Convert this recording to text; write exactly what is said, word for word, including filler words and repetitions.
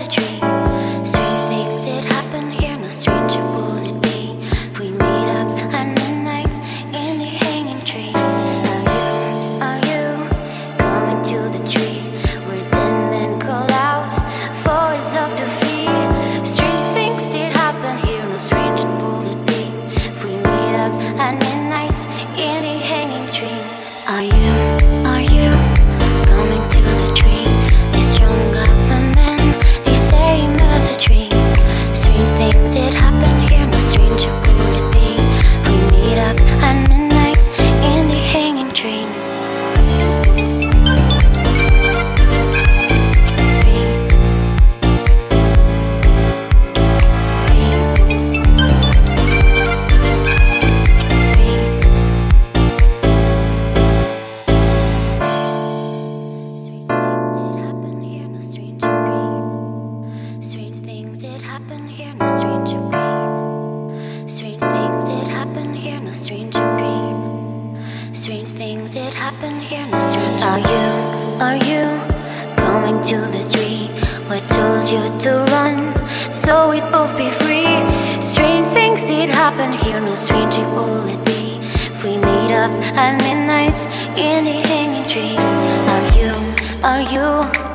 the tree. Strange things that happen here, no stranger will it be if we meet up at midnight in the hanging tree. Are you, are you coming to the tree where dead men call out for his love to flee? Strange things that happen here, no stranger will it be if we meet up at midnight in the hanging tree. Are you, are you coming to the tree? They strung up a man, they say he met the tree. Strange things that happen here, no stranger will it be if we meet up at midnight in the hanging tree. Strange things that happen here, no stranger be. Strange things that happen here, no stranger be. Strange things that happen here, no stranger. Are you, are you coming to the tree? I told you to run, so we'd both be free. Strange things that happen here, no stranger will it be if we meet up at midnight in the hanging tree. Are you, are you